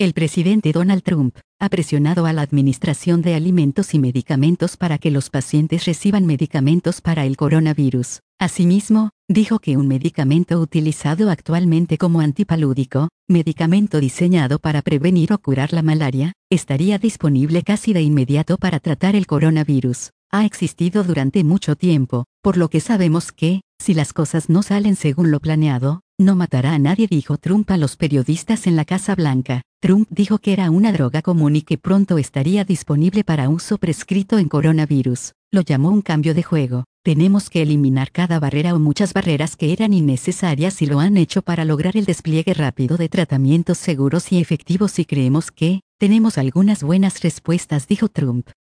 El presidente Donald Trump ha presionado a la Administración de Alimentos y Medicamentos para que los pacientes reciban medicamentos para el coronavirus. Asimismo, dijo que un medicamento utilizado actualmente como antipalúdico, medicamento diseñado para prevenir o curar la malaria, estaría disponible casi de inmediato para tratar el coronavirus. Ha existido durante mucho tiempo, por lo que sabemos que, si las cosas no salen según lo planeado, no matará a nadie, dijo Trump a los periodistas en la Casa Blanca. Trump dijo que era una droga común y que pronto estaría disponible para uso prescrito en coronavirus. Lo llamó un cambio de juego. Tenemos que eliminar cada barrera o muchas barreras que eran innecesarias y lo han hecho para lograr el despliegue rápido de tratamientos seguros y efectivos y creemos que tenemos algunas buenas respuestas, dijo Trump.